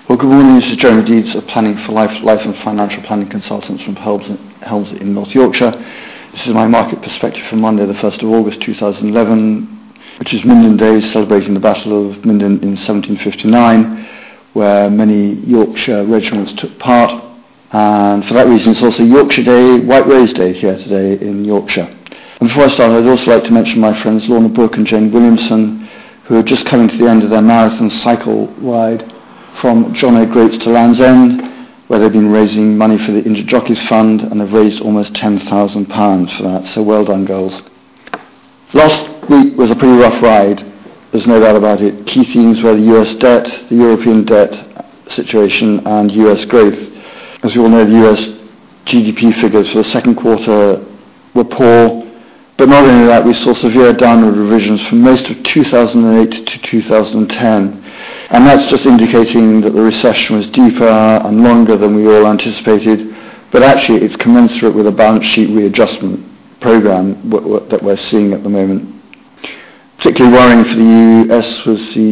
Well, good morning. This is Jeremy Deeds of Planning for Life and Financial Planning Consultants from Helms in North Yorkshire. This is my market perspective for Monday, the 1st of August 2011, which is Minden Day, celebrating the Battle of Minden in 1759, where many Yorkshire regiments took part. And for that reason, it's also Yorkshire Day, White Rose Day here today in Yorkshire. And before I start, I'd also like to mention my friends Lorna Brooke and Jane Williamson, who are just coming to the end of their marathon cycle ride from John O'Groats to Land's End, where they've been raising money for the Injured Jockeys Fund, and have raised almost £10,000 for that, so well done, girls. Last week was a pretty rough ride, there's no doubt about it. Key themes were the US debt, the European debt situation, and US growth. As we all know, the US GDP figures for the second quarter were poor, but not only that, we saw severe downward revisions from most of 2008 to 2010. And that's just indicating that the recession was deeper and longer than we all anticipated, but actually it's commensurate with a balance sheet readjustment program that we're seeing at the moment. Particularly worrying for the US was the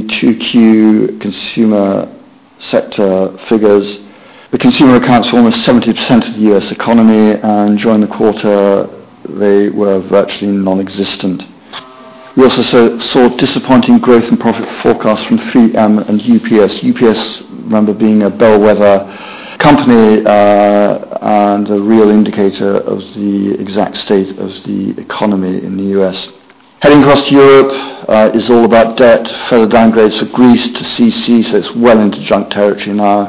2Q consumer sector figures. The consumer accounts for almost 70% of the US economy, and during the quarter they were virtually non-existent. We also saw disappointing growth and profit forecasts from 3M and UPS. UPS, remember, being a bellwether company and a real indicator of the exact state of the economy in the US. Heading across to Europe is all about debt, further downgrades for Greece to CC, so it's well into junk territory now.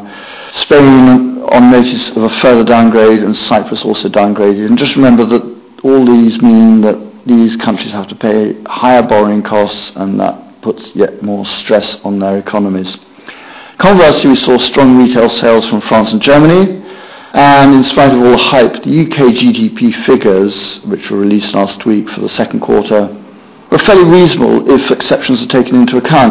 Spain on notice of a further downgrade, and Cyprus also downgraded. And just remember that all these mean that these countries have to pay higher borrowing costs, and that puts yet more stress on their economies. Conversely, we saw strong retail sales from France and Germany, and in spite of all the hype, the UK GDP figures, which were released last week for the second quarter, were fairly reasonable if exceptions are taken into account.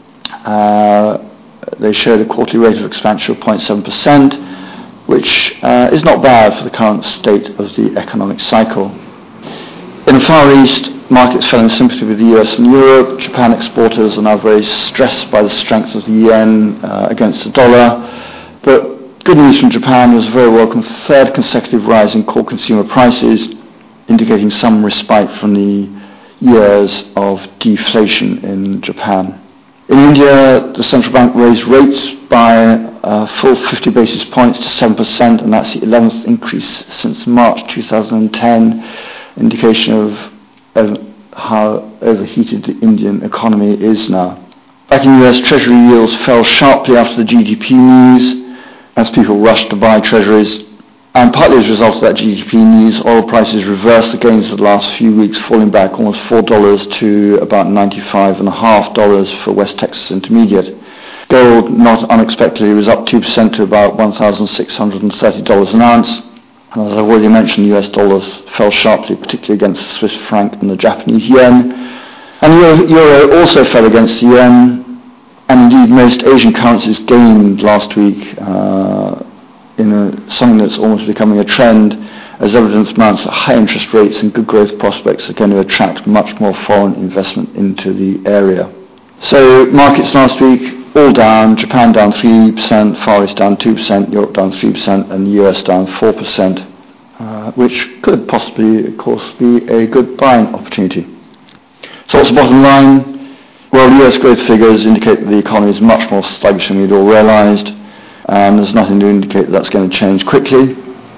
They showed a quarterly rate of expansion of 0.7%, which is not bad for the current state of the economic cycle. In the Far East, markets fell in sympathy with the US and Europe. Japan exporters are now very stressed by the strength of the yen against the dollar. But good news from Japan was a very welcome third consecutive rise in core consumer prices, indicating some respite from the years of deflation in Japan. In India, the central bank raised rates by a full 50 basis points to 7%, and that's the 11th increase since March 2010. Indication of how overheated the Indian economy is now. Back in the US, Treasury yields fell sharply after the GDP news as people rushed to buy Treasuries. And partly as a result of that GDP news, oil prices reversed the gains of the last few weeks, falling back almost $4 to about $95.50 for West Texas Intermediate. Gold, not unexpectedly, was up 2% to about $1,630 an ounce. And as I've already mentioned, the US dollars fell sharply, particularly against the Swiss franc and the Japanese yen. And the euro also fell against the yen. And indeed, most Asian currencies gained last week in something that's almost becoming a trend, as evidence mounts that high interest rates and good growth prospects are going to attract much more foreign investment into the area. So markets last week, all down. Japan down 3%, Far East down 2%, Europe down 3%, and the US down 4%, which could possibly, of course, be a good buying opportunity. So what's the bottom line? Well, the US growth figures indicate that the economy is much more sluggish than we'd all realised, and there's nothing to indicate that that's going to change quickly.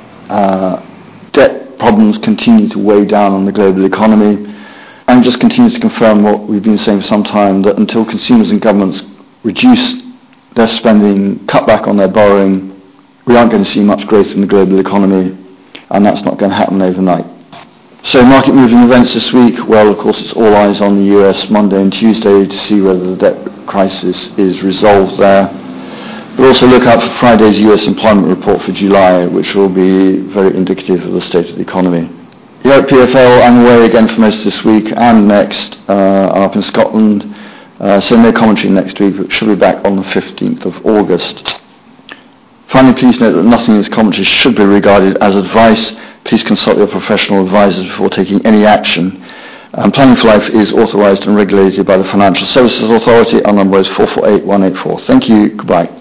Debt problems continue to weigh down on the global economy, and just continues to confirm what we've been saying for some time, that until consumers and governments reduce their spending, cut back on their borrowing, we aren't going to see much growth in the global economy, and that's not going to happen overnight. So market moving events this week, well, of course, it's all eyes on the US Monday and Tuesday to see whether the debt crisis is resolved there. But also look out for Friday's US employment report for July, which will be very indicative of the state of the economy. Here at PFL, I'm away again for most of this week and next. I'm up in Scotland. So no commentary next week, but she'll be back on the 15th of August. Finally, please note that nothing in this commentary should be regarded as advice. Please consult your professional advisors before taking any action. Planning for Life is authorised and regulated by the Financial Services Authority. Our number is 448184. Thank you. Goodbye.